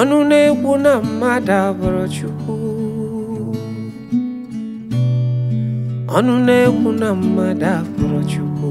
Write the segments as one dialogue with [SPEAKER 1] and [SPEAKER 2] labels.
[SPEAKER 1] ọnụ na-ekwu na mmadụ abụrụ Chukwu ọnụ na-ekwu na mmadụ abụrụ Chukwu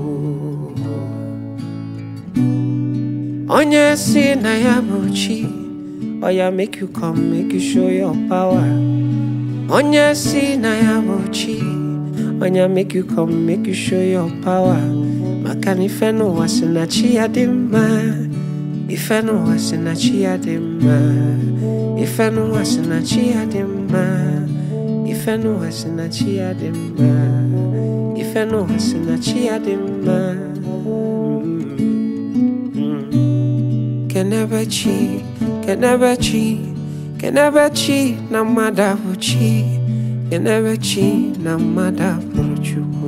[SPEAKER 1] onye si na ya bụ chi oya make you come make you show your power onye si na ya bụ chi oya make you come make you show your power maka na ife n'ụwa si na chi ya dị mma ife n'ụwa si na chi ya dị mma ife n'ụwa si na chi ya dị mma ife n'ụwa si na chi ya dị mma ife n'ụwa si na chi ya dị mma kenebe chi kenebe chi kenebe chi na mmadụ abụ chi kenebe chi na mmadụ abụrụ Chukwu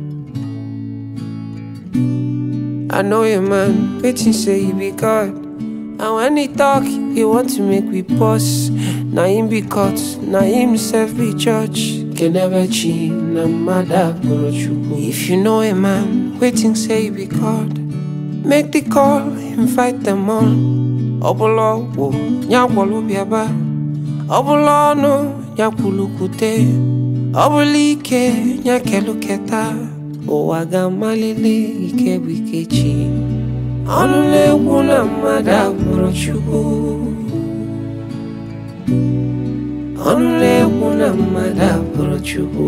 [SPEAKER 1] I know a man waiting say he be God, and when he talk he want to make we pause. Na him be caught, na himself be judge. Kenebe chi na mmadụ abụrụ Chukwu. If you know a man waiting say he be God, make the call, invite them on. Ọbụla ọgwụ ya gwọrọ bịaba, ọbụla ọnụ ya kwulukwute, ọbụla ike ya keluketa. Ụwa ga-amalite ike bụ ike chi. Ọnụ na-ekwu na mmadụ abụrụ Chukwu. Ọnụ na-ekwu na mmadụ abụrụ Chukwu.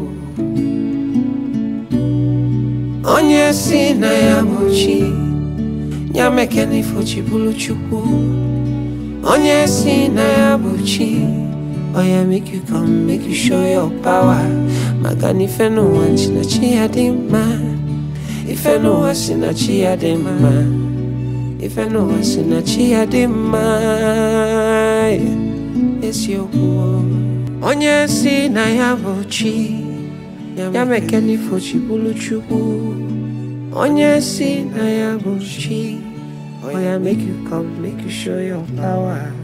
[SPEAKER 1] Onye si na ya bụ chi ya meke na ifo chi bụrụ Chukwu. Onye si na ya bụ chi oya make you come make you show your power maka na ife n'ụwa si na chi ya dị mma ife n'ụwa si na chi ya dị mma ife n'ụwa si na chi ya dị mma eziokwu onye si na ya bụ chi ya meke na ifo chi bụrụ Chukwu onye si na ya bụ chi oya make you come make you show your power